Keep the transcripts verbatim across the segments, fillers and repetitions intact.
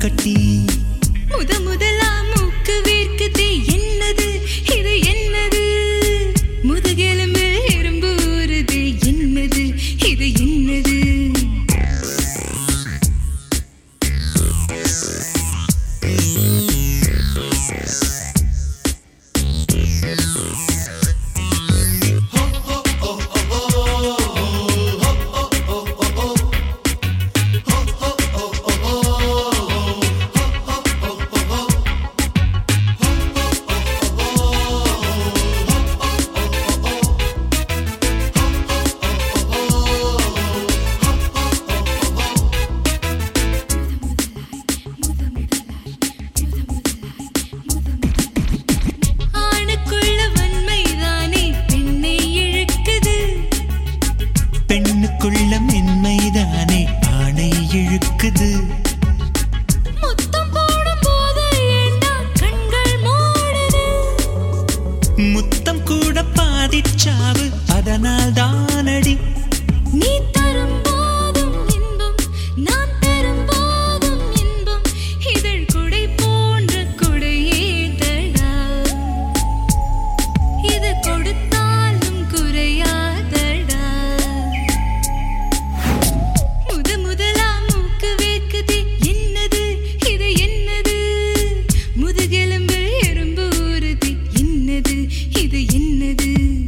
பனிக்கட்டி முத முதலா மூக்கு வீர்க்குதே என்னது இது என்னது முதுகெலும்பு எறும்பு ஊறுது என்னது இது என்னது பெண்ணுக்குள்ள மென்மைதானே ஆணை இழுக்குது முத்தம் போடும் போது ஏண்டா கண்கள் மூடுது முத்தம் கூட பாதிச்சாவு அதனால் தானடி நீ தரும் போதும் இன்பம் நான் பெறும் போதும் இன்பம் இதழ் குடை போன்ற குடையேதடா இது கொடுத்தாலும் குறையாதடா முத முதலா மூக்கு வேர்க்குது என்னது இது என்னது முதுகெலும்பு எறும்பு ஊறுது என்னது இது என்னது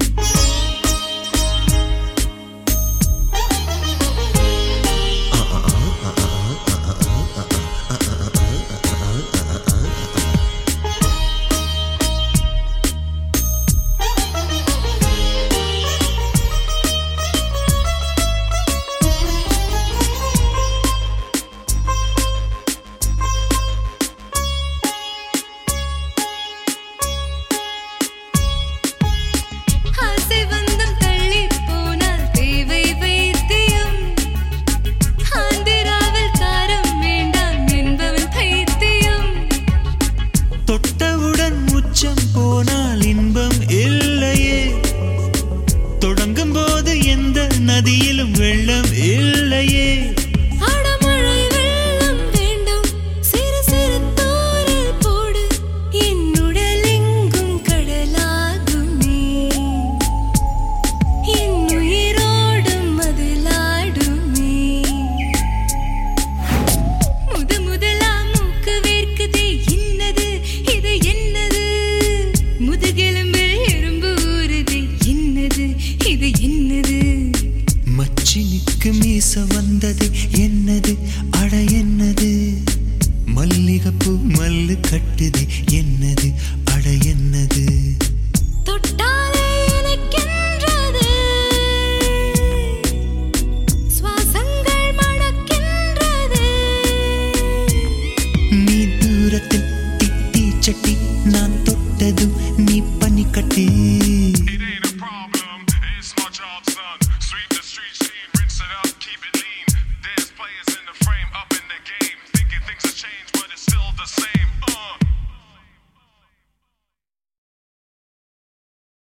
ஆசை வந்தம் தள்ளி போனால் தேவை வைத்தியம் ஆந்திராவில் காரம் வேண்டாம் என்பவன் பைத்தியம் தொட்டவுடன் உச்சம் போனால் இன்பம் இல்லையே தொடங்கும் போது எந்த நதியிலும் வெள்ளம் இல்லையே அடமழை வெள்ளம் வேண்டும் சிறு சிறு தூறல் போடு என் உடலெங்கும் கடலாகுமே என் உயிரோடும் மதிலாடுமே முத முதலா மூக்கு வேர்க்குதே என்னது இது என்னது முதுகெலும்பு எறும்பு ஊறுது என்னது இது என்னது மச்சினிக்கு மீச வந்தது என்னது அட என்னது மல்லிகைப்பூ மல்லு கட்டுது என்னது அட என்னது தொட்டாலே எனக்கென்றது சுவாசங்கள் மணக்கின்றது நீ தூரத்தில் திட்டி சட்டி நான் தொட்டதும் நீ பனிக்கட்டி It ain't a problem, it's my job, son.